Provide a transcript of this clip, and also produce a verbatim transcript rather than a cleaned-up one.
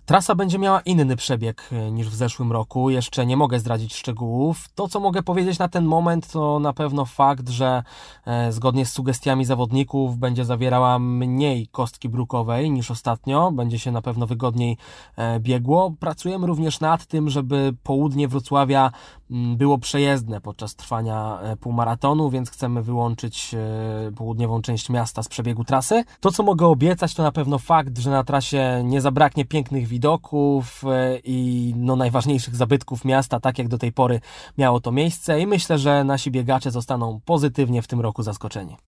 Trasa będzie miała inny przebieg niż w zeszłym roku. Jeszcze nie mogę zdradzić szczegółów. To, co mogę powiedzieć na ten moment, to na pewno fakt, że e, zgodnie z sugestiami zawodników będzie zawierała mniej kostki brukowej niż ostatnio. Będzie się na pewno wygodniej e, biegło. Pracujemy również nad tym, żeby południe Wrocławia m, było przejezdne podczas trwania e, półmaratonu, więc chcemy wyłączyć e, południową część miasta z przebiegu trasy. To, co mogę obiecać, to na pewno fakt, że na trasie nie zabraknie pięknych widoków i no, najważniejszych zabytków miasta, tak jak do tej pory miało to miejsce, i myślę, że nasi biegacze zostaną pozytywnie w tym roku zaskoczeni.